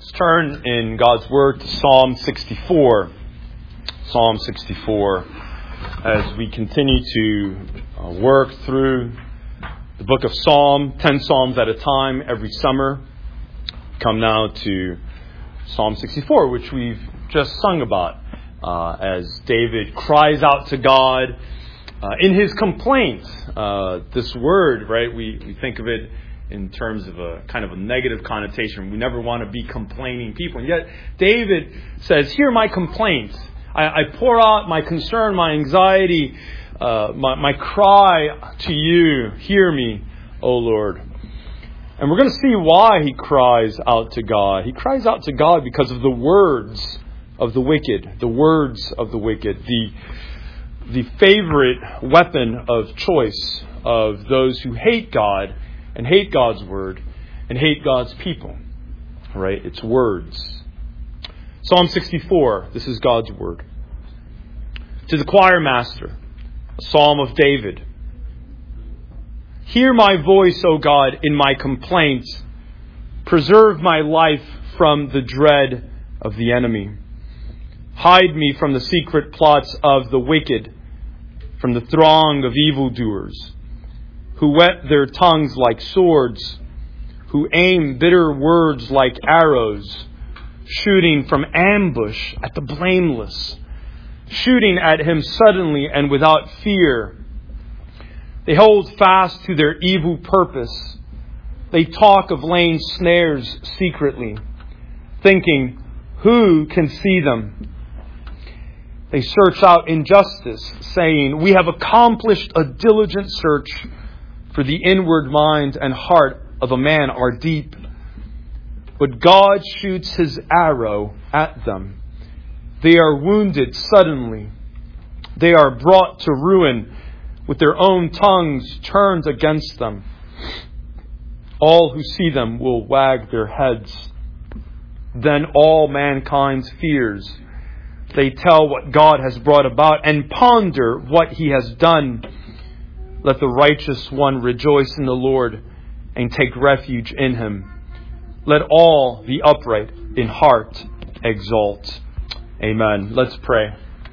Let's turn in God's Word to Psalm 64. Psalm 64. As we continue to work through the book of Psalm, 10 Psalms at a time every summer. Come now to Psalm 64, which we've just sung about, as David cries out to God in his complaint. This word, right, we think of it in terms of a kind of a negative connotation. We never want to be complaining people. And yet David says, hear my complaint. I pour out my concern, my anxiety, my cry to you. Hear me, O Lord. And we're going to see why he cries out to God. He cries out to God because of the words of the wicked. The words of the wicked. The favorite weapon of choice of those who hate God and hate God's word and hate God's people. Right? It's words. Psalm 64. This is God's word. To the choir master, a psalm of David. Hear my voice, O God, in my complaints. Preserve my life from the dread of the enemy. Hide me from the secret plots of the wicked, from the throng of evildoers, who whet their tongues like swords, who aim bitter words like arrows, shooting from ambush at the blameless, shooting at him suddenly and without fear. They hold fast to their evil purpose. They talk of laying snares secretly, thinking, who can see them? They search out injustice, saying, we have accomplished a diligent search, for the inward mind and heart of a man are deep. But God shoots his arrow at them. They are wounded suddenly. They are brought to ruin with their own tongues turned against them. All who see them will wag their heads. Then all mankind's fears. They tell what God has brought about and ponder what he has done. Let the righteous one rejoice in the Lord and take refuge in him. Let all the upright in heart exalt. Amen. Let's pray.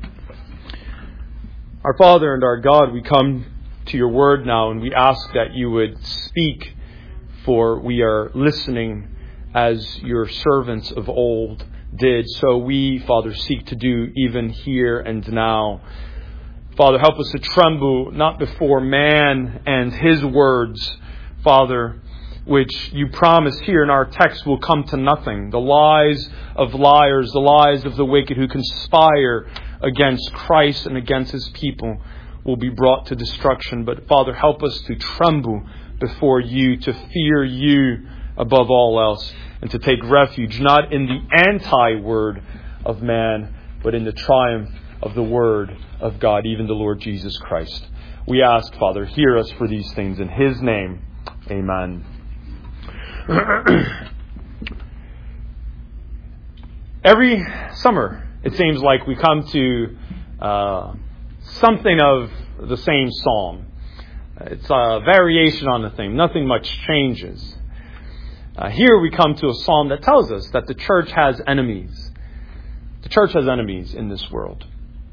Our Father and our God, we come to your word now and we ask that you would speak, for we are listening as your servants of old did. So we, Father, seek to do even here and now. Father, help us to tremble not before man and his words, Father, which you promise here in our text will come to nothing. The lies of liars, the lies of the wicked who conspire against Christ and against his people will be brought to destruction. But Father, help us to tremble before you, to fear you above all else, and to take refuge not in the anti-word of man, but in the triumph of the word of God, even the Lord Jesus Christ. We ask, Father, hear us for these things in his name. Amen. Every summer, it seems like we come to something of the same psalm. It's a variation on the theme. Nothing much changes. Here we come to a psalm that tells us that the church has enemies. The church has enemies in this world.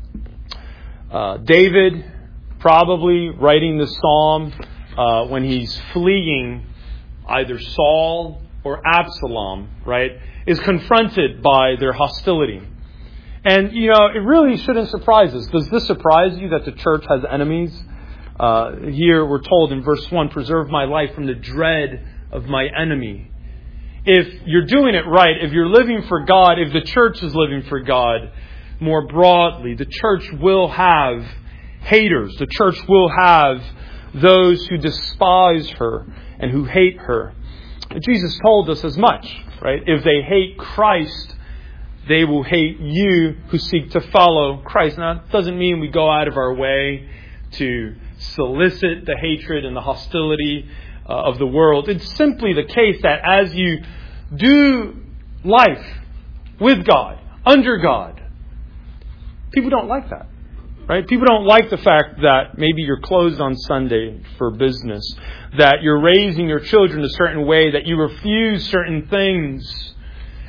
David, probably writing this psalm when he's fleeing either Saul or Absalom, right, is confronted by their hostility. And, it really shouldn't surprise us. Does this surprise you that the church has enemies? Here we're told in verse 1, preserve my life from the dread of my enemy. If you're doing it right, if you're living for God, if the church is living for God more broadly, the church will have haters. The church will have those who despise her and who hate her. Jesus told us as much, right? If they hate Christ, they will hate you who seek to follow Christ. Now, it doesn't mean we go out of our way to solicit the hatred and the hostility of the world. It's simply the case that as you do life with God, under God, people don't like that. Right? People don't like the fact that maybe you're closed on Sunday for business, that you're raising your children a certain way, that you refuse certain things.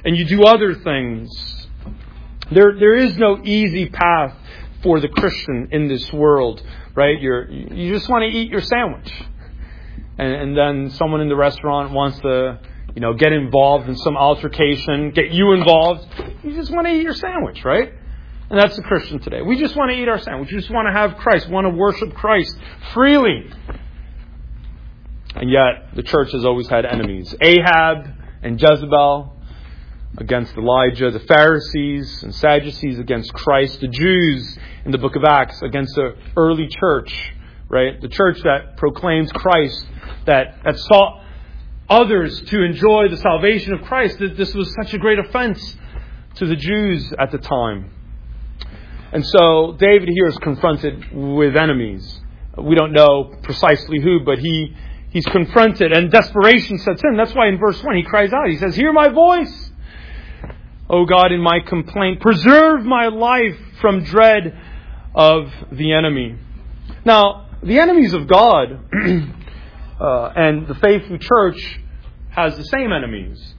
and you do other things. There is no easy path for the Christian in this world, right? You just want to eat your sandwich. And then someone in the restaurant wants to, get involved in some altercation, get you involved. You just want to eat your sandwich, right? And that's the Christian today. We just want to eat our sandwich. We just want to have Christ. We want to worship Christ freely. And yet, the church has always had enemies. Ahab and Jezebel against Elijah. The Pharisees and Sadducees against Christ. The Jews in the book of Acts against the early church. Right? The church that proclaims Christ, that sought others to enjoy the salvation of Christ. This was such a great offense to the Jews at the time. And so David here is confronted with enemies. We don't know precisely who, but he's confronted, and desperation sets in. That's why in verse 1 he cries out. He says, "Hear my voice, O God, in my complaint. Preserve my life from dread of the enemy." Now, the enemies of God and the faithful church has the same enemies.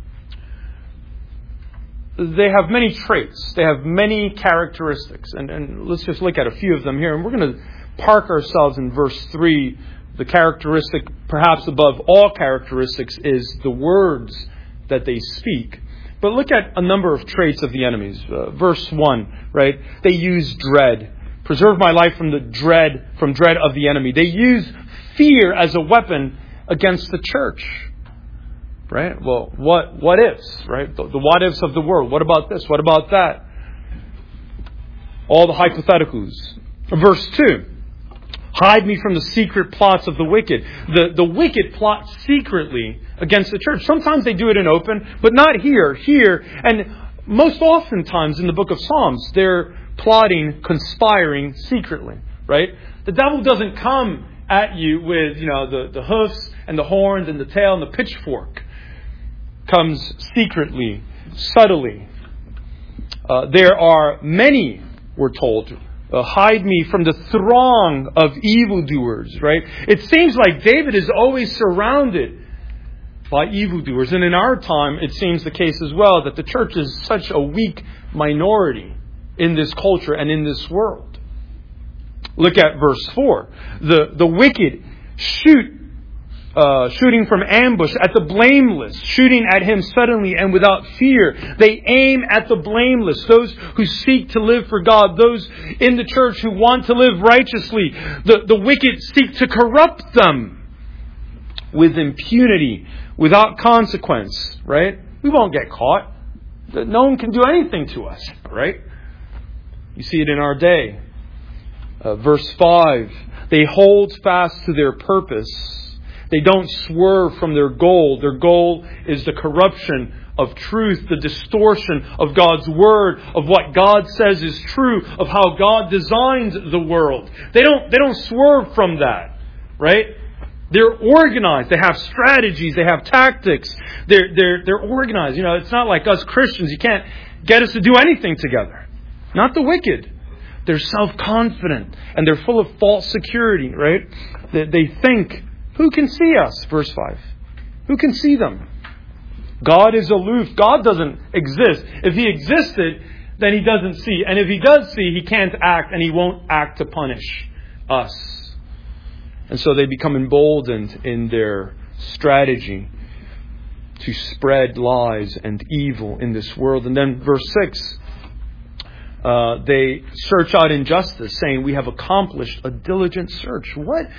They have many traits. They have many characteristics. And let's just look at a few of them here. And we're going to park ourselves in verse 3. The characteristic, perhaps above all characteristics, is the words that they speak. But look at a number of traits of the enemies. Verse 1, right? They use dread. Preserve my life from dread of the enemy. They use fear as a weapon against the church. Right? Well, what ifs, right? The what ifs of the world. What about this? What about that? All the hypotheticals. Verse 2. Hide me from the secret plots of the wicked. The wicked plot secretly against the church. Sometimes they do it in open, but not here. Here, and most oftentimes in the book of Psalms, they're plotting, conspiring secretly. Right? The devil doesn't come at you with, the hoofs and the horns and the tail and the pitchfork. Comes secretly, subtly. There are many, we're told, hide me from the throng of evildoers, right? It seems like David is always surrounded by evildoers. And in our time, it seems the case as well that the church is such a weak minority in this culture and in this world. Look at verse 4. The wicked shooting from ambush at the blameless, shooting at him suddenly and without fear. They aim at the blameless, those who seek to live for God, those in the church who want to live righteously. The wicked seek to corrupt them with impunity, without consequence, right? We won't get caught. No one can do anything to us, right? You see it in our day. Verse 5, they hold fast to their purpose. They don't swerve from their goal. Their goal is the corruption of truth, the distortion of God's Word, of what God says is true, of how God designs the world. They don't swerve from that, right? They're organized. They have strategies. They have tactics. They're organized. It's not like us Christians. You can't get us to do anything together. Not the wicked. They're self-confident and they're full of false security, right? They think, who can see us? Verse 5. Who can see them? God is aloof. God doesn't exist. If He existed, then He doesn't see. And if He does see, He can't act, and He won't act to punish us. And so they become emboldened in their strategy to spread lies and evil in this world. And then verse 6, they search out injustice, saying, we have accomplished a diligent search.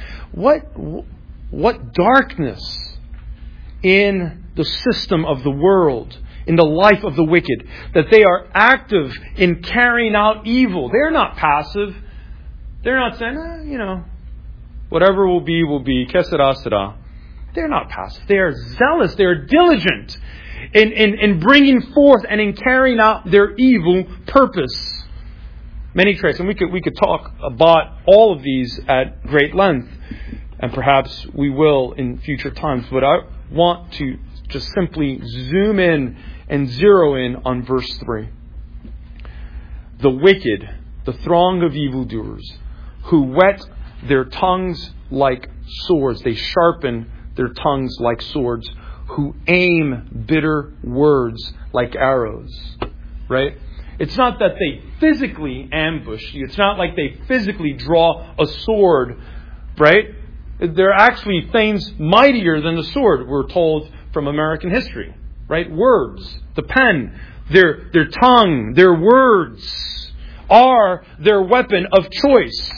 What darkness in the system of the world, in the life of the wicked, that they are active in carrying out evil. They're not passive. They're not saying, whatever will be, que sera, sera. They're not passive. They are zealous. They are diligent in bringing forth and in carrying out their evil purpose. Many traits, and we could talk about all of these at great length, and perhaps we will in future times. But I want to just simply zoom in and zero in on verse 3. The wicked, the throng of evildoers, who whet their tongues like swords. They sharpen their tongues like swords. who aim bitter words like arrows. Right? It's not that they physically ambush you. It's not like they physically draw a sword. Right? There are actually things mightier than the sword, we're told from American history. Right? Words, the pen, their tongue, their words are their weapon of choice.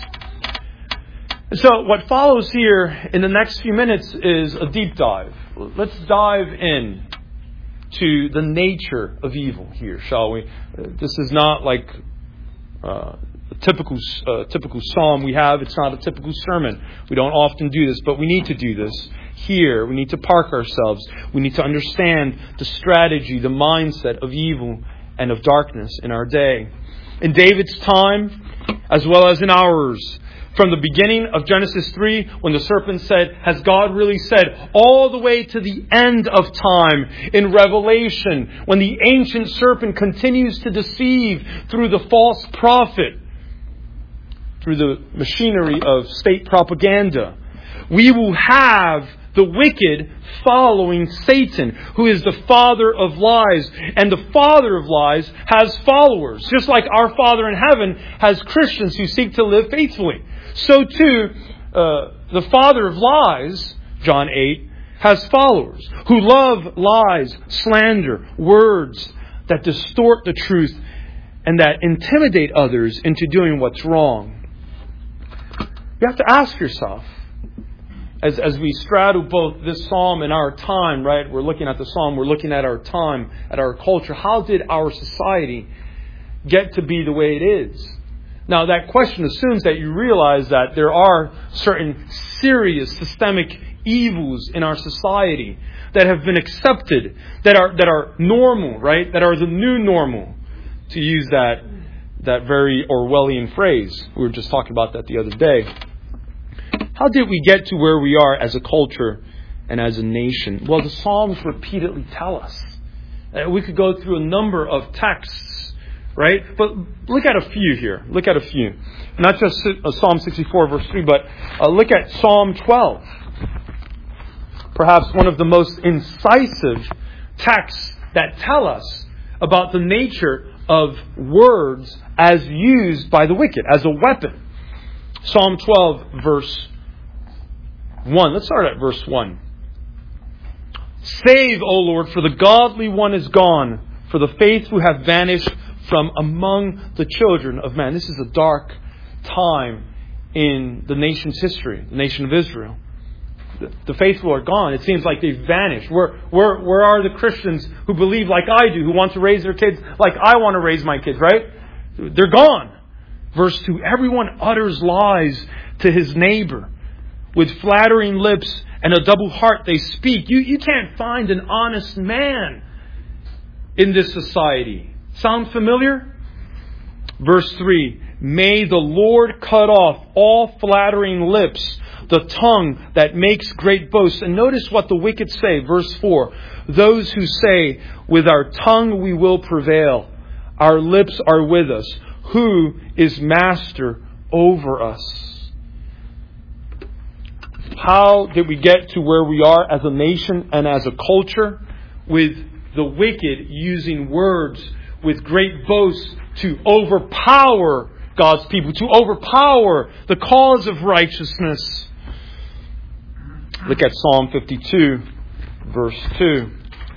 So what follows here in the next few minutes is a deep dive. Let's dive in to the nature of evil here, shall we? This is not like a typical psalm we have. It's not a typical sermon. We don't often do this, but we need to do this here. We need to park ourselves. We need to understand the strategy, the mindset of evil and of darkness in our day. In David's time, as well as in ours, from the beginning of Genesis 3, when the serpent said, "Has God really said?" all the way to the end of time in Revelation, when the ancient serpent continues to deceive through the false prophet, through the machinery of state propaganda, we will have the wicked following Satan, who is the father of lies. And the father of lies has followers. Just like our Father in heaven has Christians who seek to live faithfully. So too, the father of lies, John 8, has followers who love lies, slander, words that distort the truth and that intimidate others into doing what's wrong. You have to ask yourself, as we straddle both this psalm and our time, right? We're looking at the psalm, we're looking at our time, at our culture. How did our society get to be the way it is? Now, that question assumes that you realize that there are certain serious systemic evils in our society that have been accepted, that are normal, right? That are the new normal, to use that very Orwellian phrase. We were just talking about that the other day. How did we get to where we are as a culture and as a nation? Well, the Psalms repeatedly tell us. We could go through a number of texts, right? But look at a few here. Look at a few. Not just Psalm 64 verse 3, but look at Psalm 12. Perhaps one of the most incisive texts that tell us about the nature of words as used by the wicked, as a weapon. Psalm 12 verse 1. Let's start at verse 1. Save, O Lord, for the godly one is gone, for the faithful have vanished from among the children of man. This is a dark time in the nation's history, the nation of Israel. The faithful are gone. It seems like they've vanished. Where are the Christians who believe like I do, who want to raise their kids like I want to raise my kids, right? They're gone. Verse 2, everyone utters lies to his neighbor. With flattering lips and a double heart they speak. You can't find an honest man in this society. Sound familiar? Verse 3, may the Lord cut off all flattering lips, the tongue that makes great boasts. And notice what the wicked say. Verse 4, those who say, with our tongue we will prevail. Our lips are with us. Who is master over us? How did we get to where we are as a nation and as a culture? With the wicked using words with great boasts to overpower God's people, to overpower the cause of righteousness. Look at Psalm 52, verse 2.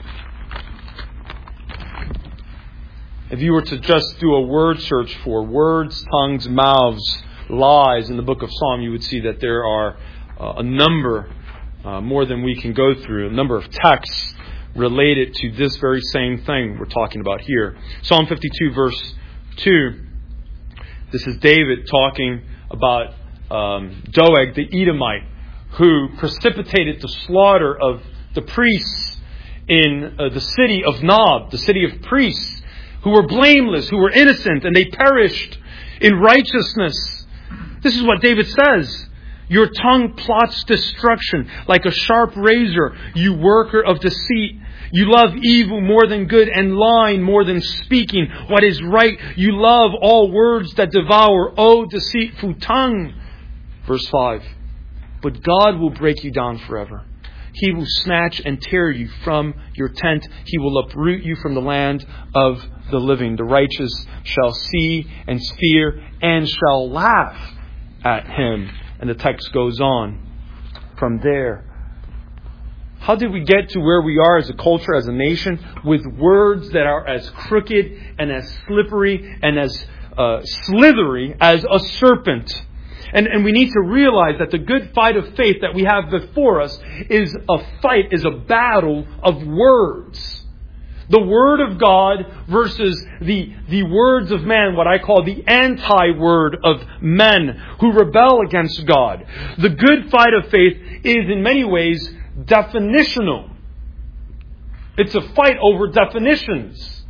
If you were to just do a word search for words, tongues, mouths, lies in the book of Psalm, you would see that there are a number, more than we can go through, a number of texts related to this very same thing we're talking about here. Psalm 52 verse 2. This is David talking about Doeg the Edomite, who precipitated the slaughter of the priests in the city of Nob, the city of priests, who were blameless, who were innocent, and they perished in righteousness. This is what David says. Your tongue plots destruction like a sharp razor, you worker of deceit. You love evil more than good and lying more than speaking what is right. You love all words that devour, O deceitful tongue. Verse 5. But God will break you down forever. He will snatch and tear you from your tent. He will uproot you from the land of the living. The righteous shall see and fear and shall laugh at him. And the text goes on from there. How did we get to where we are as a culture, as a nation, with words that are as crooked and as slippery and as slithery as a serpent? And we need to realize that the good fight of faith that we have before us is a battle of words. The Word of God versus the words of man, what I call the anti-word of men who rebel against God. The good fight of faith is in many ways definitional. It's a fight over definitions.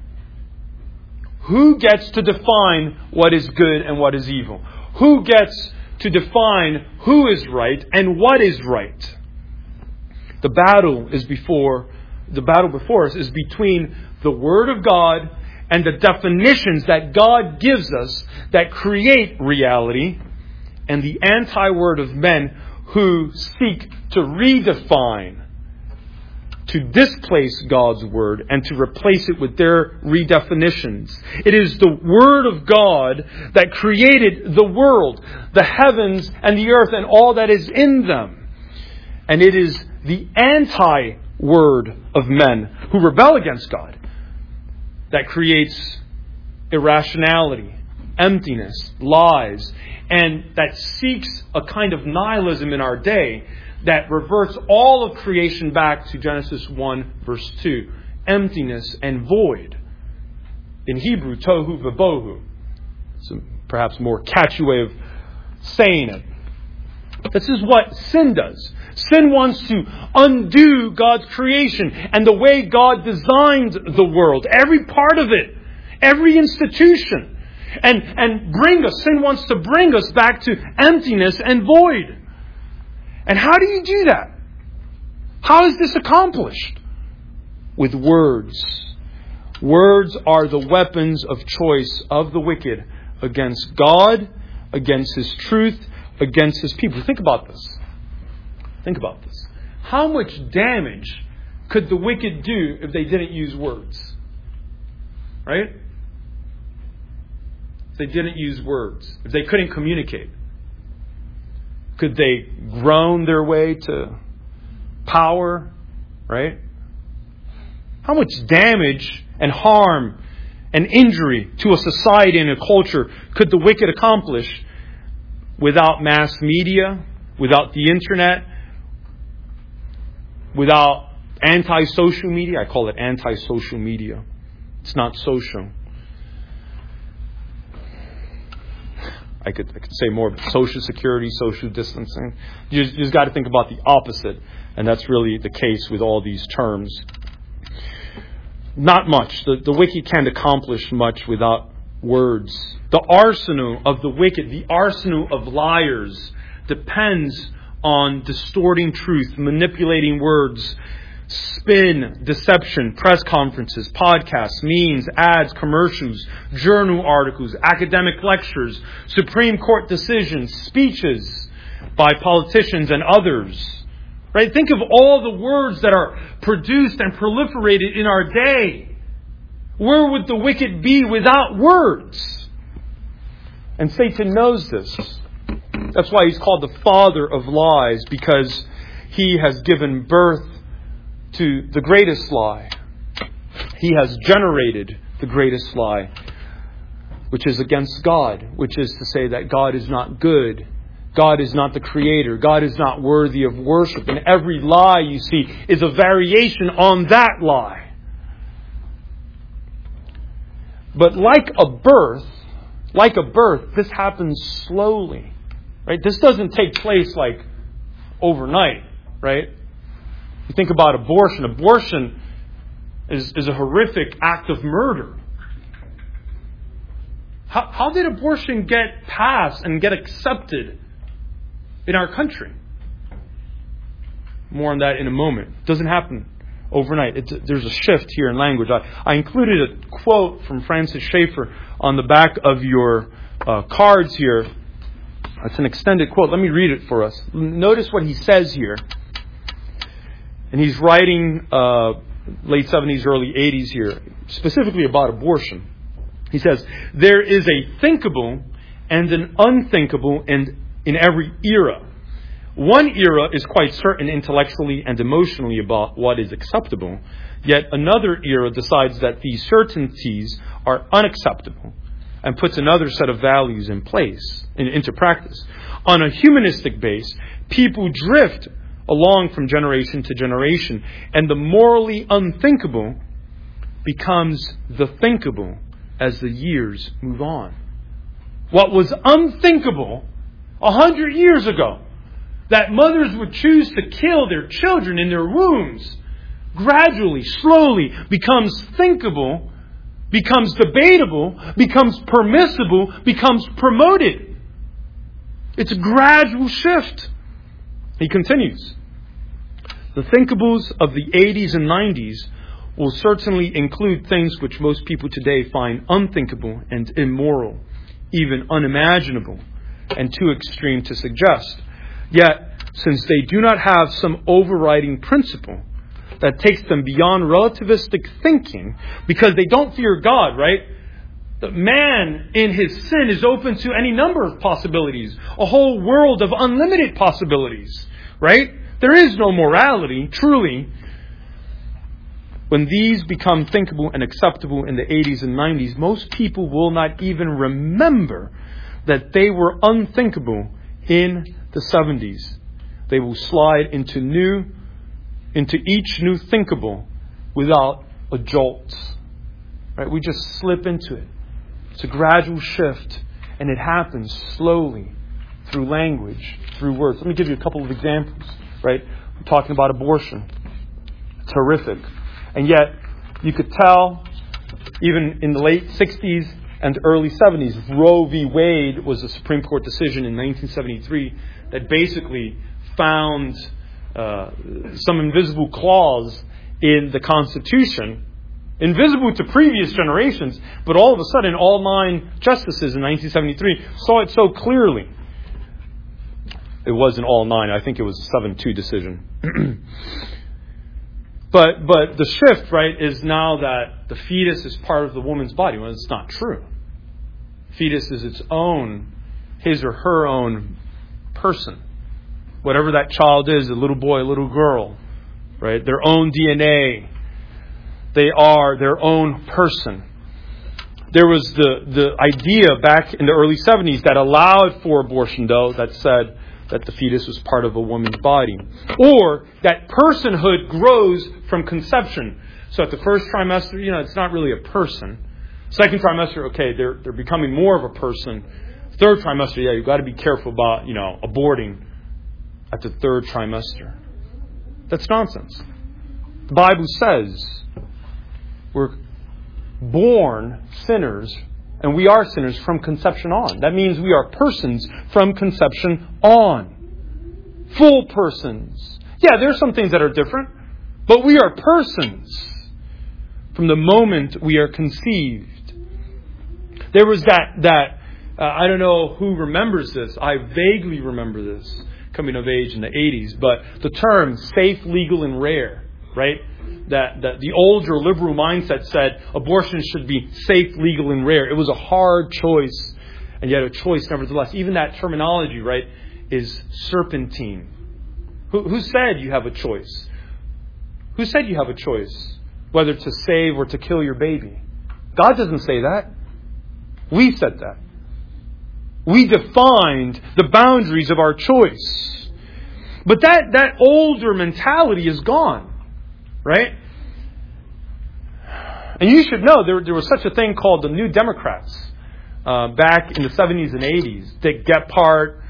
Who gets to define what is good and what is evil? Who gets to define who is right and what is right? The battle before us is between the Word of God and the definitions that God gives us that create reality, and the anti-word of men who seek to redefine, to displace God's Word and to replace it with their redefinitions. It is the Word of God that created the world, the heavens and the earth and all that is in them. And it is the anti-word of men who rebel against God that creates irrationality, emptiness, lies, and that seeks a kind of nihilism in our day that reverts all of creation back to Genesis 1 verse 2. Emptiness and void. In Hebrew, tohu v'bohu. It's a perhaps more catchy way of saying it. This is what sin does. Sin wants to undo God's creation and the way God designed the world. Every part of it. Every institution. And sin wants to bring us back to emptiness and void. And how do you do that? How is this accomplished? With words. Words are the weapons of choice of the wicked against God, against His truth, against His people. Think about this. Think about this. How much damage could the wicked do if they didn't use words? Right? If they didn't use words. If they couldn't communicate. Could they groan their way to power? Right? How much damage and harm and injury to a society and a culture could the wicked accomplish without mass media, without the internet, without anti-social media? I call it anti-social media. It's not social. I could say more, but social security, social distancing. You just got to think about the opposite. And that's really the case with all these terms. Not much. The wicked can't accomplish much without words. The arsenal of the wicked, the arsenal of liars, depends on distorting truth, manipulating words, spin, deception, press conferences, podcasts, memes, ads, commercials, journal articles, academic lectures, Supreme Court decisions, speeches by politicians and others. Right? Think of all the words that are produced and proliferated in our day. Where would the wicked be without words? And Satan knows this. That's why he's called the father of lies, because he has given birth to the greatest lie. He has generated the greatest lie, which is against God, which is to say that God is not good. God is not the creator. God is not worthy of worship. And every lie you see is a variation on that lie. But like a birth, this happens slowly. Right? This doesn't take place like overnight, right? You think about abortion. Abortion is a horrific act of murder. How did abortion get passed and get accepted in our country? More on that in a moment. It doesn't happen overnight. There's a shift here in language. I included a quote from Francis Schaeffer on the back of your cards here. It's an extended quote. Let me read it for us. Notice what he says here. And he's writing late 70s, early 80s here, specifically about abortion. He says, there is a thinkable and an unthinkable in every era. One era is quite certain intellectually and emotionally about what is acceptable, yet another era decides that these certainties are unacceptable and puts another set of values in place, into practice. On a humanistic base, people drift along from generation to generation, and the morally unthinkable becomes the thinkable as the years move on. What was unthinkable 100 years ago, that mothers would choose to kill their children in their wombs, gradually, slowly becomes thinkable, becomes debatable, becomes permissible, becomes promoted. It's a gradual shift. He continues. The thinkables of the 80s and 90s will certainly include things which most people today find unthinkable and immoral, even unimaginable, and too extreme to suggest. Yet, since they do not have some overriding principle that takes them beyond relativistic thinking, because they don't fear God, right? The man in his sin is open to any number of possibilities, a whole world of unlimited possibilities, right? There is no morality, truly. When these become thinkable and acceptable in the 80s and 90s, most people will not even remember that they were unthinkable in the 70s. They will slide into each new thinkable without a jolt. Right? We just slip into it. It's a gradual shift, and it happens slowly through language, through words. Let me give you a couple of examples. Right? We're talking about abortion. It's horrific. And yet, you could tell, even in the late 60s and early 70s, Roe v. Wade was a Supreme Court decision in 1973 that basically found some invisible clause in the Constitution, invisible to previous generations, but all of a sudden, all 9 justices in 1973 saw it so clearly. It wasn't all 9. I think it was a 7-2 decision. But the shift, right, is now that the fetus is part of the woman's body. Well, it's not true. Fetus is its own, his or her own person. Whatever that child is, a little boy, a little girl, right? Their own DNA. They are their own person. There was the idea back in the early 70s that allowed for abortion, though, that said that the fetus was part of a woman's body. Or that personhood grows from conception. So at the first trimester, it's not really a person. Second trimester, okay, they're becoming more of a person. Third trimester, you've got to be careful about, aborting at the third trimester. That's nonsense. The Bible says we're born sinners, and we are sinners from conception on. That means we are persons from conception on. Full persons. Yeah, there's some things that are different, but we are persons from the moment we are conceived. There was that I don't know who remembers this. I vaguely remember this coming of age in the 80s, but the term safe, legal, and rare, right? That the older liberal mindset said abortion should be safe, legal, and rare. It was a hard choice, and yet a choice nevertheless. Even that terminology, right, is serpentine. Who said you have a choice? Who said you have a choice whether to save or to kill your baby? God doesn't say that. We said that. We defined the boundaries of our choice. But that older mentality is gone. Right? And you should know there was such a thing called the New Democrats back in the 70s and 80s. Dick Gephardt,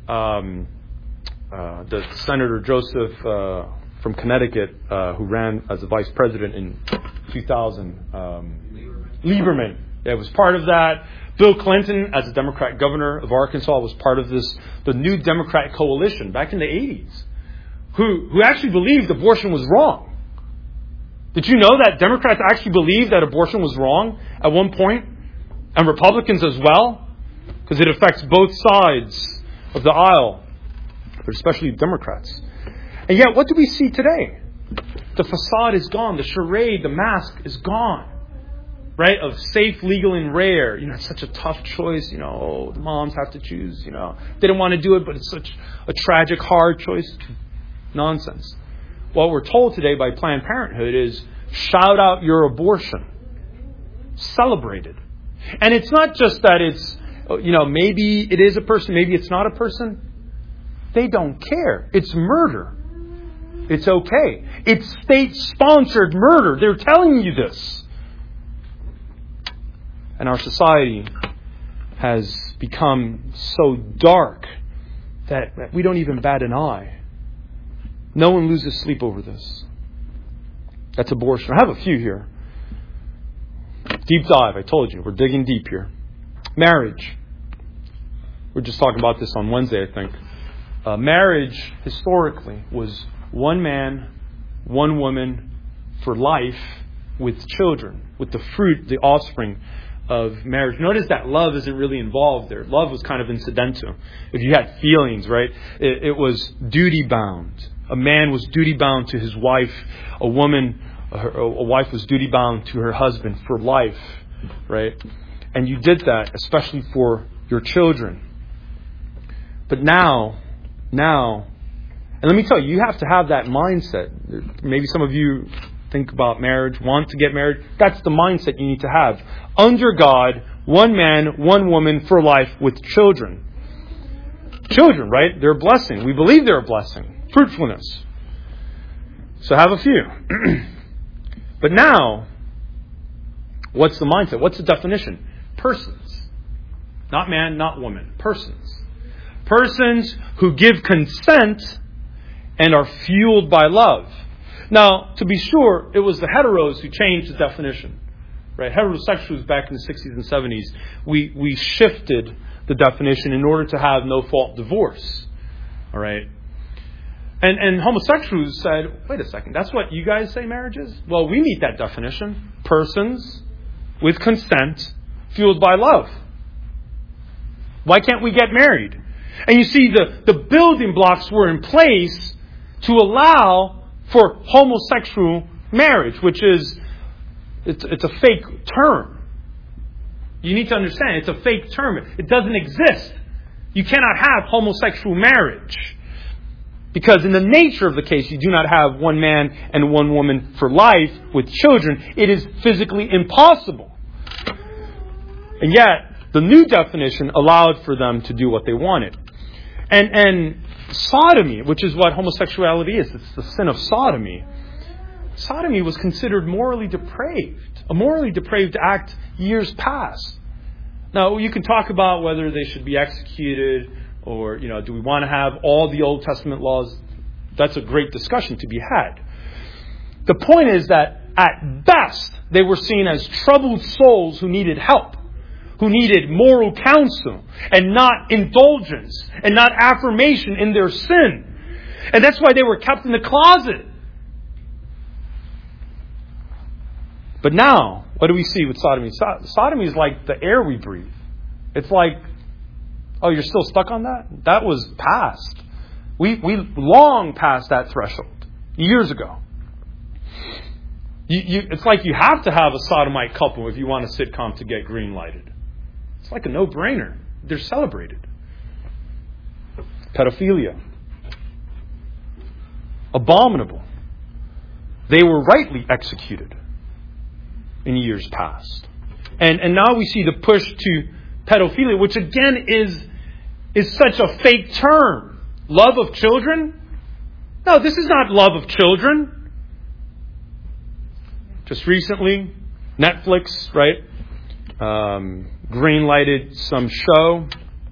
the Senator Joseph from Connecticut who ran as a vice president in 2000. Lieberman. Yeah, was part of that. Bill Clinton, as a Democrat governor of Arkansas, was part of the New Democrat coalition back in the 80s, who actually believed abortion was wrong. Did you know that Democrats actually believed that abortion was wrong at one point? And Republicans as well? Because it affects both sides of the aisle, but especially Democrats. And yet, what do we see today? The facade is gone. The charade, the mask is gone. Right? Of safe, legal, and rare. It's such a tough choice. The moms have to choose. They don't want to do it, but it's such a tragic, hard choice. Nonsense. What we're told today by Planned Parenthood is shout out your abortion. Celebrate it. And it's not just that it's, maybe it is a person, maybe it's not a person. They don't care. It's murder. It's okay. It's state-sponsored murder. They're telling you this. And our society has become so dark that we don't even bat an eye. No one loses sleep over this. That's abortion. I have a few here. Deep dive, I told you. We're digging deep here. Marriage. We're just talking about this on Wednesday, I think. Marriage, historically, was one man, one woman for life with children, with the fruit, the offspring of marriage. Notice that love isn't really involved there. Love was kind of incidental. If you had feelings, right? It was duty bound. A man was duty bound to his wife. A wife was duty bound to her husband for life, right? And you did that especially for your children. But now, and let me tell you, you have to have that mindset. Maybe some of you think about marriage, want to get married. That's the mindset you need to have. Under God, one man, one woman for life with children. Children, right? They're a blessing. We believe they're a blessing. Fruitfulness. So have a few. But now, what's the mindset? What's the definition? Persons. Not man, not woman. Persons. Persons who give consent and are fueled by love. Now, to be sure, it was the heteros who changed the definition. Right? Heterosexuals back in the 60s and 70s, we shifted the definition in order to have no-fault divorce. All right? And homosexuals said, wait a second, that's what you guys say marriage is? Well, we meet that definition. Persons with consent, fueled by love. Why can't we get married? And you see, the building blocks were in place to allow for homosexual marriage, which is, it's a fake term. You need to understand, it's a fake term. It doesn't exist. You cannot have homosexual marriage. Because in the nature of the case, you do not have one man and one woman for life with children. It is physically impossible. And yet, the new definition allowed for them to do what they wanted. And sodomy, which is what homosexuality is, it's the sin of sodomy. Sodomy was considered morally depraved, a morally depraved act years past. Now, you can talk about whether they should be executed or, do we want to have all the Old Testament laws? That's a great discussion to be had. The point is that at best, they were seen as troubled souls who needed help, who needed moral counsel and not indulgence and not affirmation in their sin. And that's why they were kept in the closet. But now, what do we see with sodomy? Sodomy is like the air we breathe. It's like, oh, you're still stuck on that? That was past. We long passed that threshold years ago. It's like you have to have a sodomite couple if you want a sitcom to get green lighted. It's like a no-brainer. They're celebrated. Pedophilia. Abominable. They were rightly executed in years past. And now we see the push to pedophilia, which again is such a fake term. Love of children? No, this is not love of children. Just recently, Netflix, right? Green-lighted some show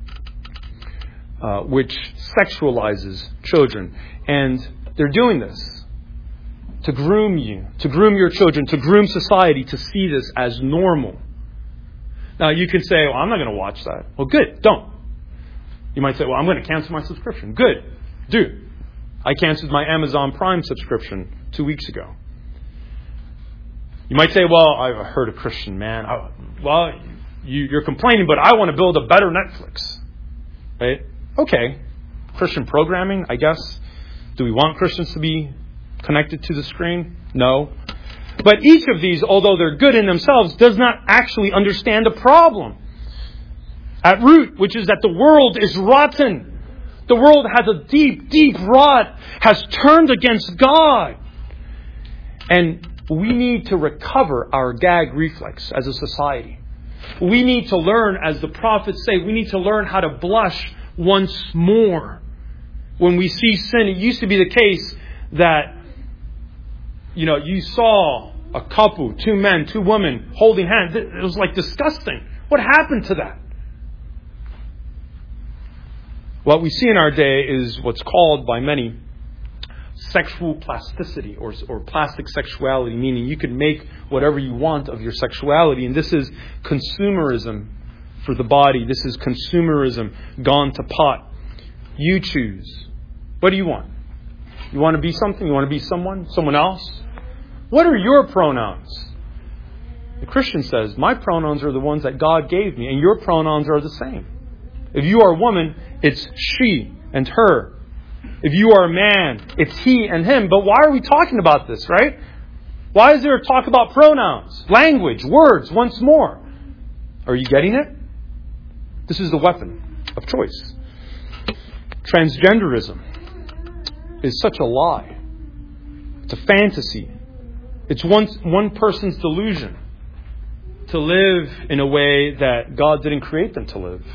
which sexualizes children. And they're doing this to groom you, to groom your children, to groom society to see this as normal. Now, you can say, well, I'm not going to watch that. Well, good, don't. You might say, well, I'm going to cancel my subscription. Good, do. I canceled my Amazon Prime subscription 2 weeks ago. You might say, well, I've heard a Christian man. Well, you're complaining, but I want to build a better Netflix. Right? Okay. Christian programming, I guess. Do we want Christians to be connected to the screen? No. But each of these, although they're good in themselves, does not actually understand the problem at root, which is that the world is rotten. The world has a deep, deep rot, has turned against God. And we need to recover our gag reflex as a society. We need to learn, as the prophets say, we need to learn how to blush once more. When we see sin, it used to be the case that, you saw a couple, 2 men, 2 women holding hands. It was like disgusting. What happened to that? What we see in our day is what's called by many sexual plasticity or plastic sexuality, meaning you can make whatever you want of your sexuality. And this is consumerism for the body. This is consumerism gone to pot. You choose. What do you want? You want to be something? You want to be someone? Someone else? What are your pronouns? The Christian says, my pronouns are the ones that God gave me, and your pronouns are the same. If you are a woman, it's she and her. If you are a man, it's he and him. But why are we talking about this, right? Why is there a talk about pronouns, language, words, once more? Are you getting it? This is the weapon of choice. Transgenderism is such a lie. It's a fantasy. It's one person's delusion to live in a way that God didn't create them to live.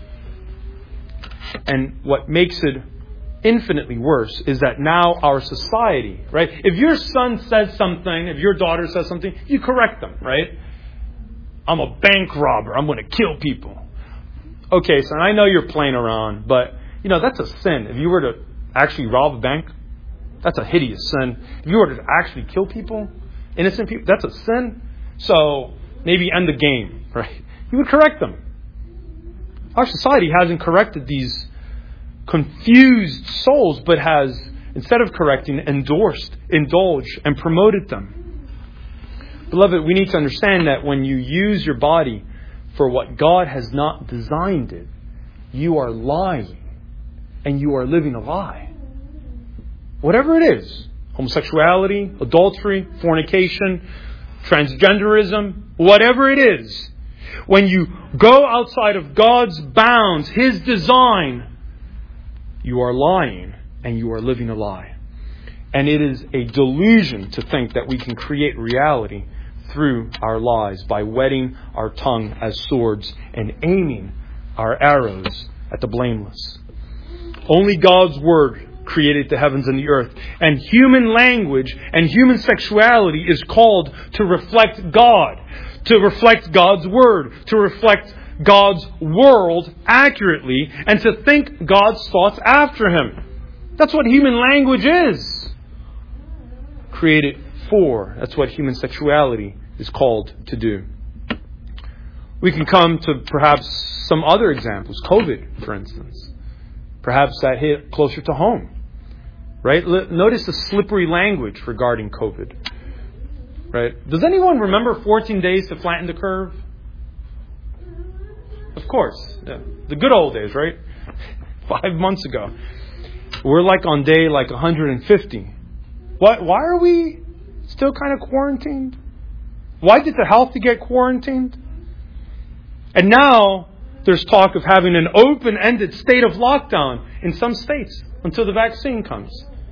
And what makes it infinitely worse is that now our society, right? If your son says something, if your daughter says something, you correct them, right? I'm a bank robber. I'm going to kill people. Okay, son, I know you're playing around, but, that's a sin. If you were to actually rob a bank, that's a hideous sin. If you were to actually kill people, innocent people, that's a sin. So maybe end the game, right? You would correct them. Our society hasn't corrected these confused souls, but has, instead of correcting, endorsed, indulged, and promoted them. Beloved, we need to understand that when you use your body for what God has not designed it, you are lying and you are living a lie. Whatever it is, homosexuality, adultery, fornication, transgenderism, whatever it is, when you go outside of God's bounds, His design, you are lying and you are living a lie. And it is a delusion to think that we can create reality through our lies by whetting our tongue as swords and aiming our arrows at the blameless. Only God's Word created the heavens and the earth. And human language and human sexuality is called to reflect God, to reflect God's Word, to reflect God's world accurately, and to think God's thoughts after Him. That's what human language is. Created for. That's what human sexuality is called to do. We can come to perhaps some other examples. COVID, for instance. Perhaps that hit closer to home. Right? Notice the slippery language regarding COVID. Right? Does anyone remember 14 days to flatten the curve? Of course. Yeah. The good old days, right? 5 months ago. We're on day 150. Why are we still kind of quarantined? Why did the healthy get quarantined? And now there's talk of having an open-ended state of lockdown in some states until the vaccine comes.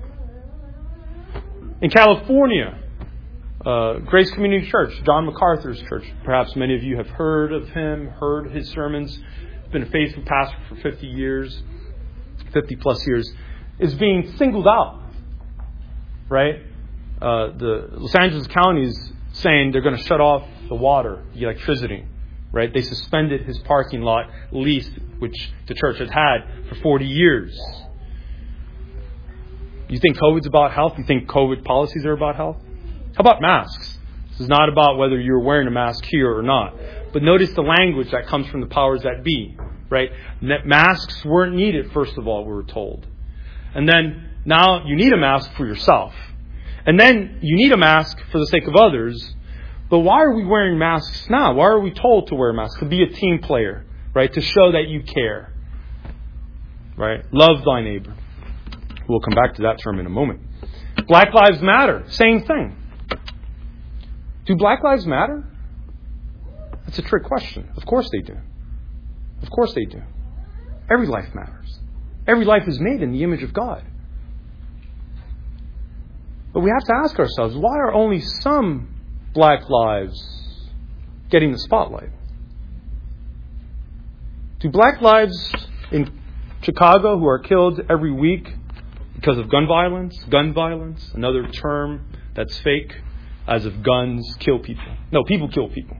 In California, Grace Community Church, John MacArthur's church, perhaps many of you have heard of him, heard his sermons, been a faithful pastor for 50 years, 50 plus years, is being singled out. Right? The Los Angeles County is saying they're going to shut off the water, the electricity. Right? They suspended his parking lot lease, which the church had for 40 years. You think COVID's about health? You think COVID policies are about health? How about masks? This is not about whether you're wearing a mask here or not. But notice the language that comes from the powers that be. Right? Masks weren't needed, first of all, we were told. And then now you need a mask for yourself. And then you need a mask for the sake of others. But why are we wearing masks now? Why are we told to wear masks? To be a team player, right? To show that you care, right? Love thy neighbor. We'll come back to that term in a moment. Black Lives Matter, same thing. Do Black Lives matter? That's a trick question. Of course they do. Of course they do. Every life matters. Every life is made in the image of God. But we have to ask ourselves, why are only some black lives getting the spotlight? Do black lives in Chicago who are killed every week because of gun violence, another term that's fake, as if guns kill people. No, people kill people.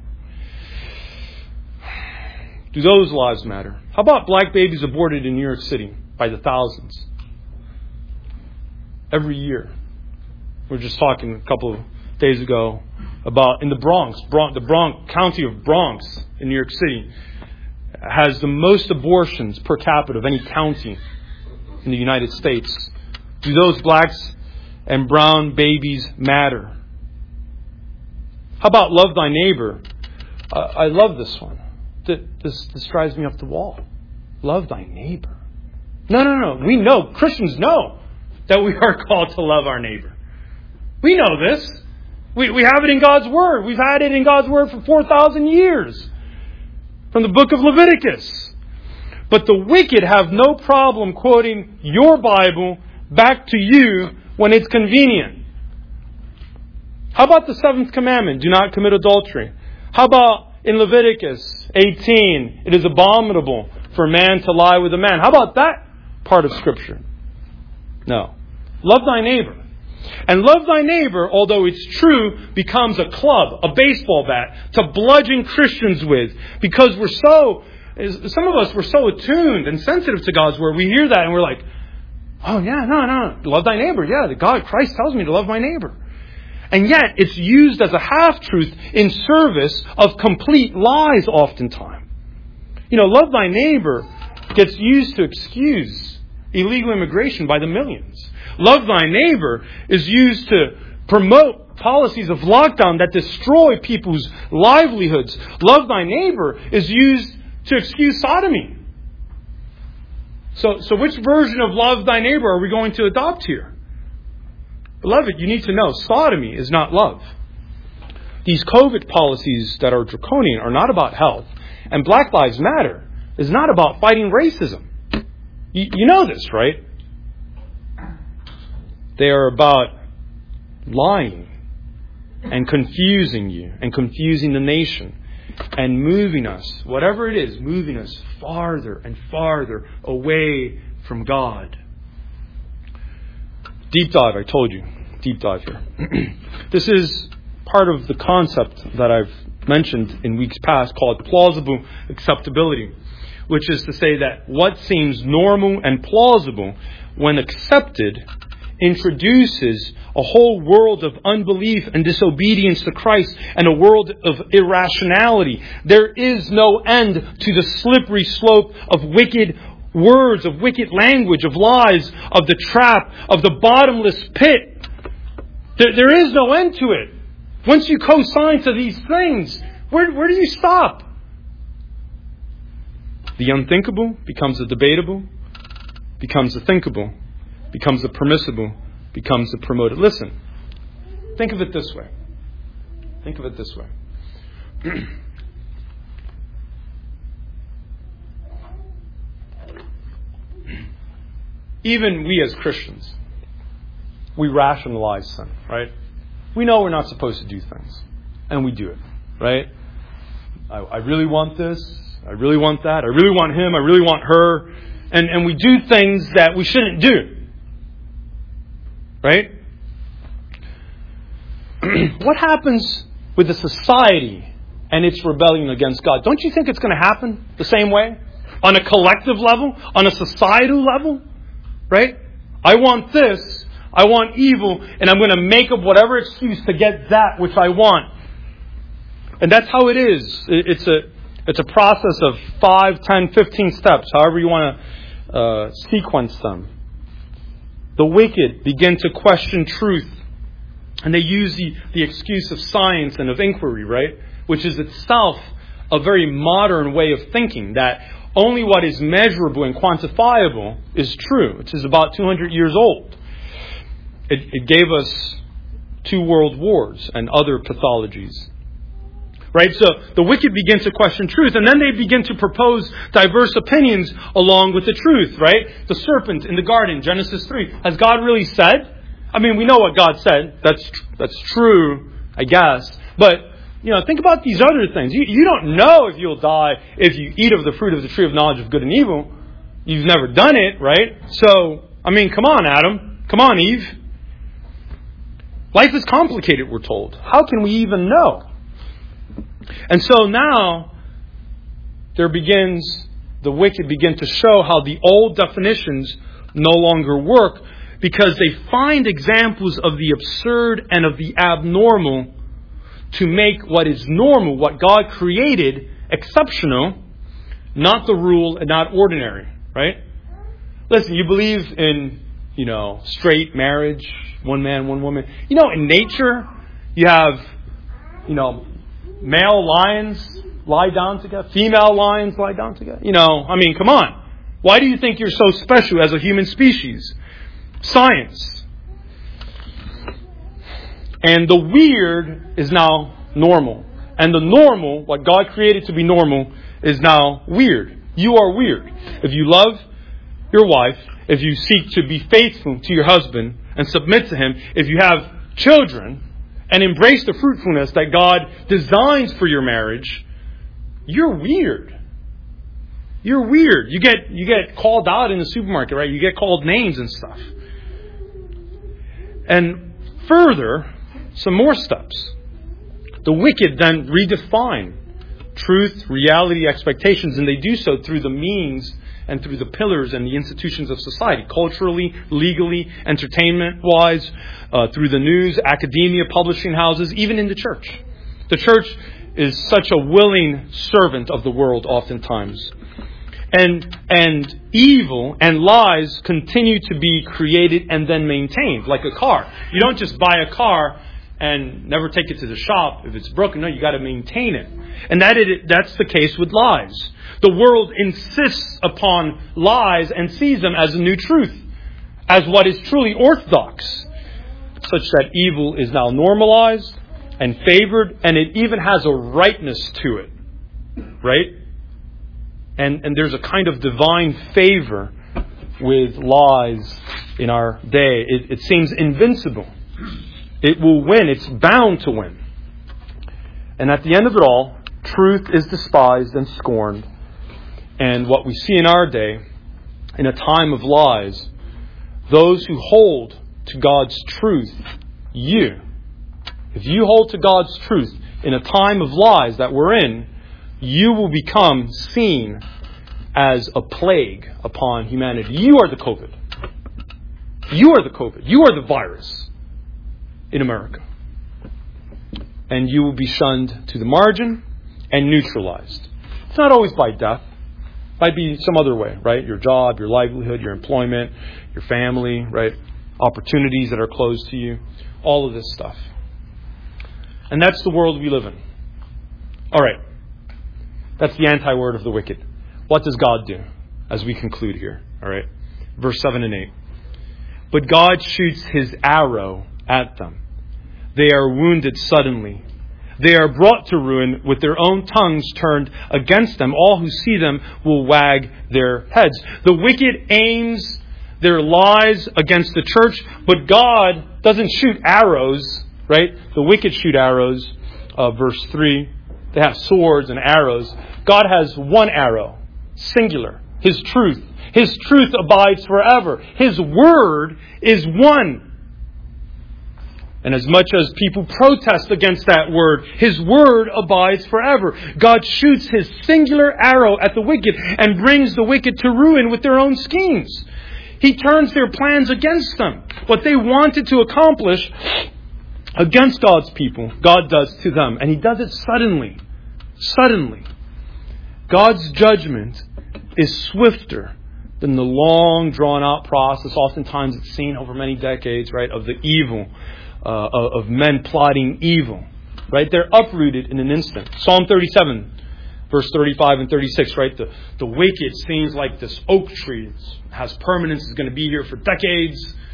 Do those lives matter? How about black babies aborted in New York City by the thousands? Every year. We were just talking a couple of days ago about in the Bronx, the county of Bronx in New York City has the most abortions per capita of any county in the United States. Do those blacks and brown babies matter? How about love thy neighbor? I love this one. This drives me up the wall. Love thy neighbor. No. We know, Christians know that we are called to love our neighbor. We know this. We have it in God's Word. We've had it in God's Word for 4,000 years. From the book of Leviticus. But the wicked have no problem quoting your Bible back to you when it's convenient. How about the seventh commandment? Do not commit adultery. How about in Leviticus 18, it is abominable for a man to lie with a man. How about that part of Scripture? No. Love thy neighbor. And love thy neighbor, although it's true, becomes a club, a baseball bat, to bludgeon Christians with. Because some of us, we're so attuned and sensitive to God's Word. We hear that and we're like, oh yeah, no. Love thy neighbor. Yeah, Christ tells me to love my neighbor. And yet, it's used as a half-truth in service of complete lies oftentimes. Love thy neighbor gets used to excuse illegal immigration by the millions. Love thy neighbor is used to promote policies of lockdown that destroy people's livelihoods. Love thy neighbor is used to excuse sodomy. So which version of love thy neighbor are we going to adopt here? Beloved, you need to know, sodomy is not love. These COVID policies that are draconian are not about health. And Black Lives Matter is not about fighting racism. You know this, right? They are about lying and confusing you and confusing the nation and moving us, whatever it is, moving us farther and farther away from God. Deep dive, I told you. Deep dive here. This is part of the concept that I've mentioned in weeks past called plausible acceptability, which is to say that what seems normal and plausible when accepted introduces a whole world of unbelief and disobedience to Christ and a world of irrationality. There is no end to the slippery slope of wicked words, of wicked language, of lies, of the trap, of the bottomless pit. There is no end to it. Once you co-sign to these things, where do you stop? The unthinkable becomes the debatable, becomes the thinkable, becomes the permissible, becomes the promoted. Listen, think of it this way. Think of it this way. Even we as Christians, we rationalize sin, right? We know we're not supposed to do things, and we do it, right? I really want this. I really want that. I really want him. I really want her. And we do things that we shouldn't do. Right? What happens with the society and its rebellion against God? Don't you think it's going to happen the same way? On a collective level? On a societal level? Right? I want this. I want evil. And I'm going to make up whatever excuse to get that which I want. And that's how it is. It's a process of 5, 10, 15 steps, however you want to sequence them. The wicked begin to question truth. And they use the excuse of science and of inquiry, right? Which is itself a very modern way of thinking, that only what is measurable and quantifiable is true, which is about 200 years old. it gave us 2 world wars and other pathologies. Right? So the wicked begin to question truth, and then they begin to propose diverse opinions along with the truth, right? The serpent in the garden, Genesis 3. Has God really said? I mean, we know what God said. That's true, I guess. But, think about these other things. You don't know if you'll die if you eat of the fruit of the tree of knowledge of good and evil. You've never done it, right? So, come on, Adam. Come on, Eve. Life is complicated, we're told. How can we even know? And so now, the wicked begin to show how the old definitions no longer work, because they find examples of the absurd and of the abnormal to make what is normal, what God created, exceptional, not the rule and not ordinary, right? Listen, you believe in, straight marriage, one man, one woman. In nature, you have, male lions lie down together, female lions lie down together. Come on. Why do you think you're so special as a human species? Science. And the weird is now normal. And the normal, what God created to be normal, is now weird. You are weird. If you love your wife, if you seek to be faithful to your husband and submit to him, if you have children and embrace the fruitfulness that God designs for your marriage, you're weird. You're weird. You get called out in the supermarket, right? You get called names and stuff. And further, some more steps. The wicked then redefine truth, reality, expectations, and they do so through the means and through the pillars and the institutions of society, culturally, legally, entertainment-wise, through the news, academia, publishing houses, even in the church. The church is such a willing servant of the world oftentimes. And evil and lies continue to be created and then maintained, like a car. You don't just buy a car and never take it to the shop if it's broken. No, you got to maintain it. And that's the case with lies. The world insists upon lies and sees them as a new truth, as what is truly orthodox, such that evil is now normalized and favored, and it even has a rightness to it, right? And there's a kind of divine favor with lies in our day. It seems invincible. It will win. It's bound to win. And at the end of it all, truth is despised and scorned. And what we see in our day, in a time of lies, those who hold to God's truth, if you hold to God's truth in a time of lies that we're in, you will become seen as a plague upon humanity. You are the COVID. You are the COVID. You are the virus in America. And you will be shunned to the margin and neutralized. It's not always by death. It might be some other way, right? Your job, your livelihood, your employment, your family, right? Opportunities that are closed to you. All of this stuff. And that's the world we live in. All right. That's the anti-word of the wicked. What does God do as we conclude here? All right. Verse 7 and 8. But God shoots his arrow at them. They are wounded suddenly. They are brought to ruin with their own tongues turned against them. All who see them will wag their heads. The wicked aims their lies against the church, but God doesn't shoot arrows, right? The wicked shoot arrows. Verse 3. They have swords and arrows. God has one arrow, singular, His truth. His truth abides forever. His word is one. And as much as people protest against that word, His word abides forever. God shoots His singular arrow at the wicked and brings the wicked to ruin with their own schemes. He turns their plans against them. What they wanted to accomplish against God's people, God does to them. And He does it suddenly. Suddenly. God's judgment is swifter than the long drawn-out process. Oftentimes it's seen over many decades, right, of the evil, of men plotting evil. Right? They're uprooted in an instant. Psalm 37, verse 35 and 36, right? The wicked seems like this oak tree. It has permanence. It's going to be here for decades.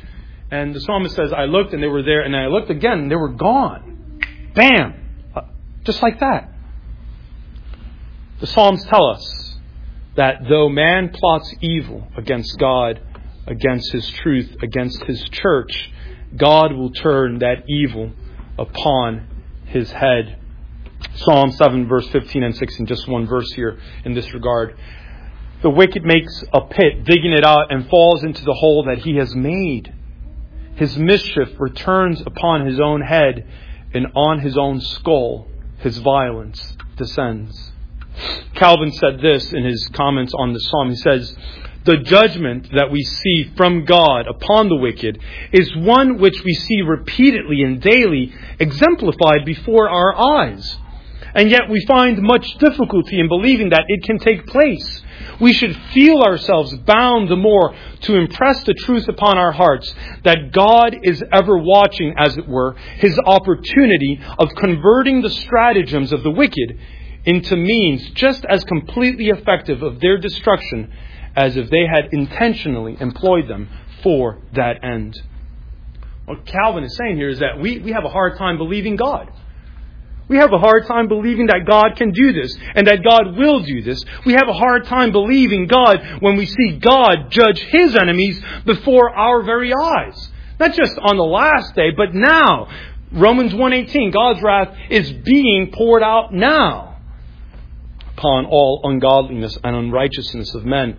And the psalmist says, I looked and they were there, and I looked again and they were gone. Bam! Just like that. The Psalms tell us that though man plots evil against God, against His truth, against His church, God will turn that evil upon His head. Psalm 7, verse 15 and 16, just one verse here in this regard. The wicked makes a pit, digging it out, and falls into the hole that he has made. His mischief returns upon his own head, and on his own skull his violence descends. Calvin said this in his comments on the psalm. He says, the judgment that we see from God upon the wicked is one which we see repeatedly and daily exemplified before our eyes. And yet we find much difficulty in believing that it can take place. We should feel ourselves bound the more to impress the truth upon our hearts that God is ever watching, as it were, His opportunity of converting the stratagems of the wicked into means just as completely effective of their destruction as if they had intentionally employed them for that end. What Calvin is saying here is that we have a hard time believing God. We have a hard time believing that God can do this and that God will do this. We have a hard time believing God when we see God judge His enemies before our very eyes. Not just on the last day, but now. Romans 1:18, God's wrath is being poured out now upon all ungodliness and unrighteousness of men.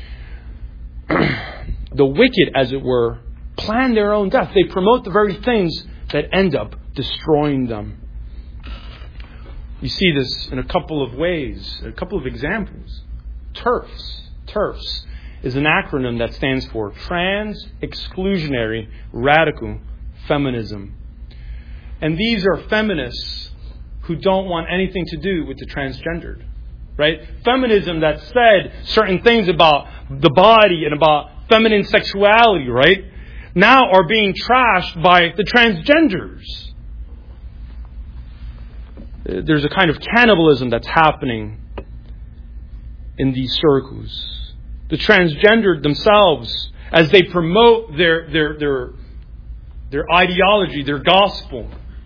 The wicked, as it were, plan their own death. They promote the very things that end up destroying them. You see this in a couple of ways, a couple of examples. TERFs. TERFs is an acronym that stands for Trans-Exclusionary Radical Feminism. And these are feminists who don't want anything to do with the transgendered. Right? Feminism that said certain things about the body and about feminine sexuality, right, now are being trashed by the transgenders. There's a kind of cannibalism that's happening in these circles. The transgendered themselves, as they promote their ideology, their gospel,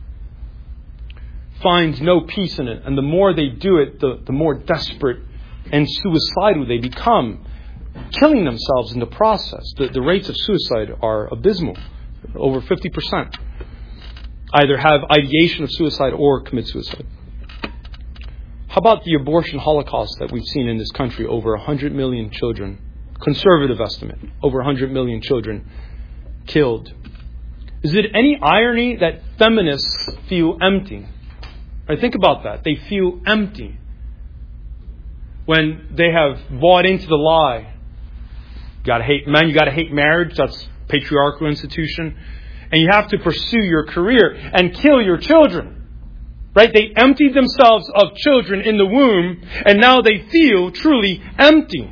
finds no peace in it. And the more they do it, the more desperate and suicidal they become, killing themselves in the process. The rates of suicide are abysmal. Over 50% either have ideation of suicide or commit suicide. How about the abortion holocaust that we've seen in this country? Over 100 million children, conservative estimate, over 100 million children killed. Is it any irony that feminists feel empty? Right, think about that. They feel empty when they have bought into the lie. You got to hate men. You got to hate marriage. That's patriarchal institution. And you have to pursue your career and kill your children. Right? They emptied themselves of children in the womb, and now they feel truly empty.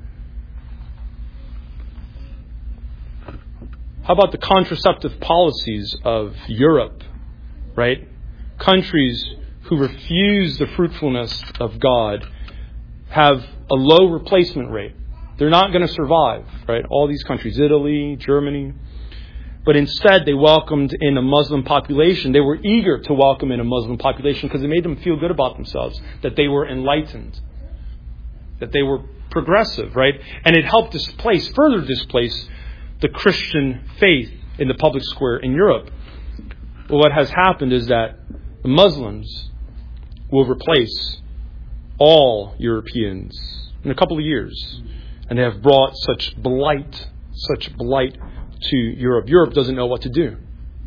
How about the contraceptive policies of Europe? Right? Countries who refuse the fruitfulness of God have a low replacement rate. They're not going to survive, right? All these countries, Italy, Germany. But instead, they welcomed in a Muslim population. They were eager to welcome in a Muslim population because it made them feel good about themselves, that they were enlightened, that they were progressive, right? And it helped further displace the Christian faith in the public square in Europe. But what has happened is that the Muslims will replace all Europeans in a couple of years. And they have brought such blight to Europe. Europe doesn't know what to do.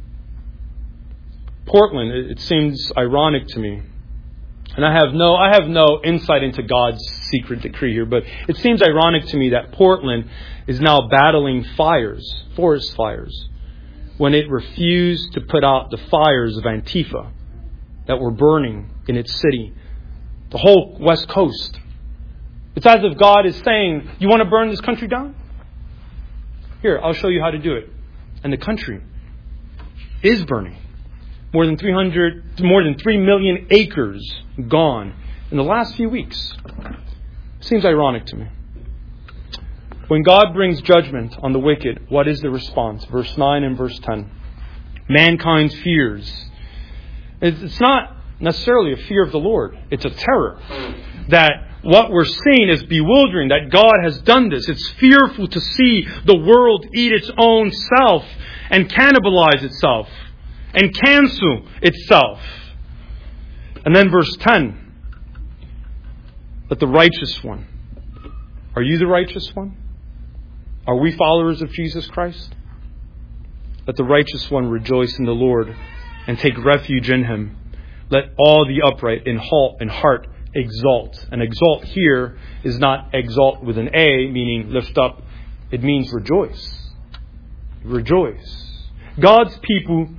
Portland, it seems ironic to me. And I have no insight into God's secret decree here, but it seems ironic to me that Portland is now battling fires, forest fires, when it refused to put out the fires of Antifa that were burning in its city, the whole West Coast. It's as if God is saying, you want to burn this country down? Here, I'll show you how to do it. And the country is burning. More than 3 million acres gone in the last few weeks. Seems ironic to me. When God brings judgment on the wicked, what is the response? Verse 9 and verse 10. Mankind fears. It's not necessarily a fear of the Lord. It's a terror. That what we're seeing is bewildering, that God has done this. It's fearful to see the world eat its own self and cannibalize itself and cancel itself. And then verse 10. But the righteous one. Are you the righteous one? Are we followers of Jesus Christ? Let the righteous one rejoice in the Lord and take refuge in Him. Let all the upright in heart exalt. And exalt here is not exalt with an A, meaning lift up. It means rejoice. Rejoice. God's people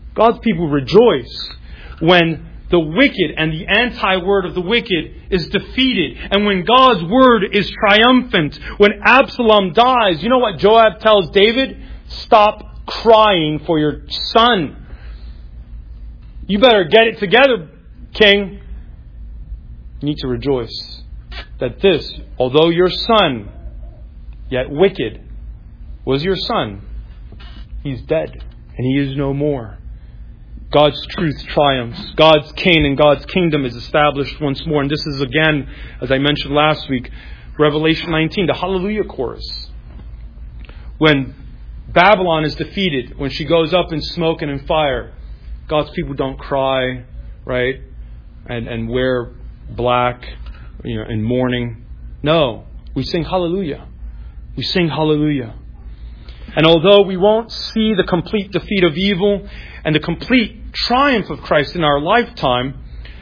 rejoice when the wicked and the anti-word of the wicked is defeated. And when God's word is triumphant. When Absalom dies, you know what Joab tells David? Stop crying for your son. You better get it together, king. You need to rejoice that this, although your son, yet wicked, was your son, he's dead and he is no more. God's truth triumphs. God's king and God's kingdom is established once more. And this is again, as I mentioned last week, Revelation 19, the Hallelujah chorus. When Babylon is defeated, when she goes up in smoke and in fire, God's people don't cry, right? And wear black, in mourning. No, we sing Hallelujah. We sing Hallelujah. And although we won't see the complete defeat of evil and the complete triumph of Christ in our lifetime,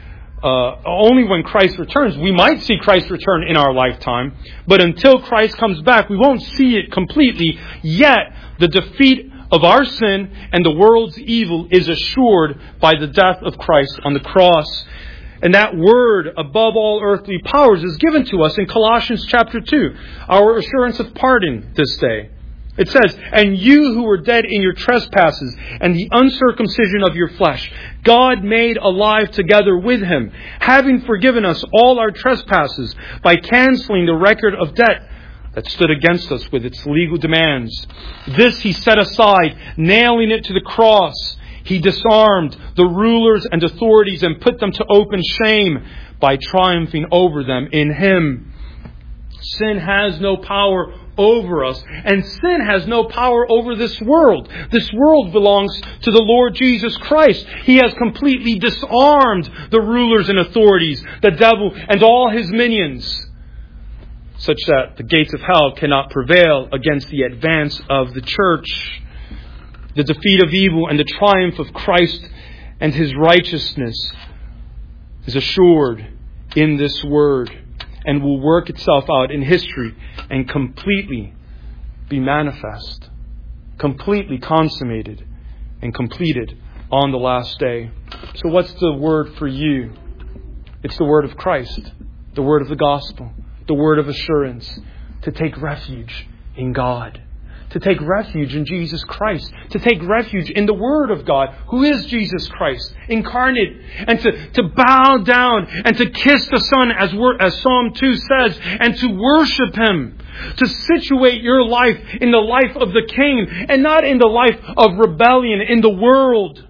only when Christ returns, we might see Christ return in our lifetime, but until Christ comes back, we won't see it completely. Yet, the defeat of our sin and the world's evil is assured by the death of Christ on the cross. And that word, above all earthly powers, is given to us in Colossians chapter 2, our assurance of pardon this day. It says, and you who were dead in your trespasses and the uncircumcision of your flesh, God made alive together with Him, having forgiven us all our trespasses by canceling the record of debt that stood against us with its legal demands. This He set aside, nailing it to the cross. He disarmed the rulers and authorities and put them to open shame by triumphing over them in Him. Sin has no power over us, and sin has no power over this world. This world belongs to the Lord Jesus Christ. He has completely disarmed the rulers and authorities, the devil and all his minions, such that the gates of hell cannot prevail against the advance of the church. The defeat of evil and the triumph of Christ and His righteousness is assured in this word, and will work itself out in history and completely be manifest, completely consummated and completed on the last day. So what's the word for you? It's the word of Christ, the word of the gospel, the word of assurance, to take refuge in God, to take refuge in Jesus Christ, to take refuge in the Word of God, who is Jesus Christ, incarnate, and to bow down and to kiss the Son, as Psalm 2 says, and to worship Him, to situate your life in the life of the King and not in the life of rebellion in the world.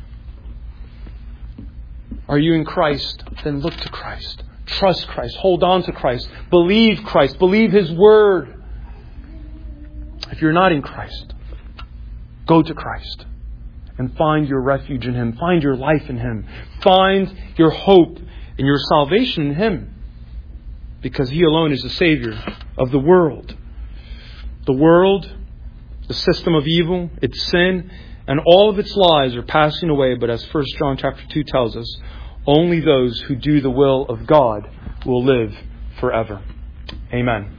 Are you in Christ? Then look to Christ. Trust Christ. Hold on to Christ. Believe Christ. Believe His Word. If you're not in Christ, go to Christ and find your refuge in Him. Find your life in Him. Find your hope and your salvation in Him, because He alone is the Savior of the world. The world, the system of evil, its sin, and all of its lies are passing away. But as 1 John chapter 2 tells us, only those who do the will of God will live forever. Amen.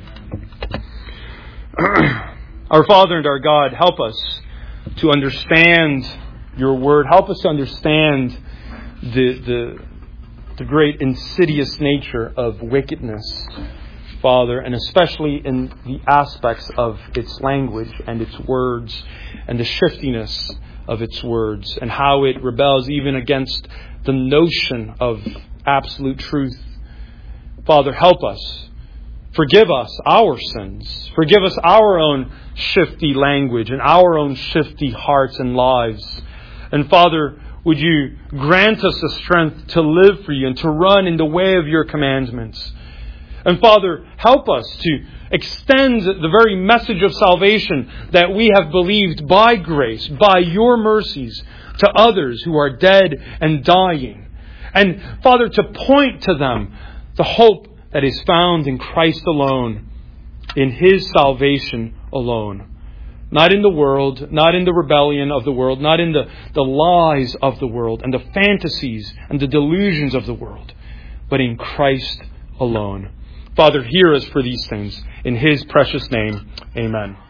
Our Father and our God, help us to understand your word. Help us to understand the great insidious nature of wickedness, Father, and especially in the aspects of its language and its words and the shiftiness of its words and how it rebels even against the notion of absolute truth. Father, help us Forgive us our sins. Forgive us our own shifty language and our own shifty hearts and lives. And Father, would you grant us the strength to live for you and to run in the way of your commandments. And Father, help us to extend the very message of salvation that we have believed by grace, by your mercies, to others who are dead and dying. And Father, to point to them the hope that is found in Christ alone, in His salvation alone. Not in the world, not in the rebellion of the world, not in the lies of the world and the fantasies and the delusions of the world, but in Christ alone. Father, hear us for these things. In His precious name, amen.